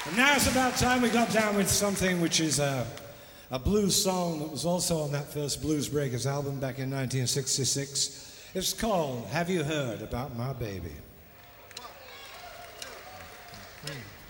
And now it's about time we got down with something which is a blues song that was also on that first Blues Breakers album back in 1966. It's called Have You Heard About My Baby? 1, 2, 3.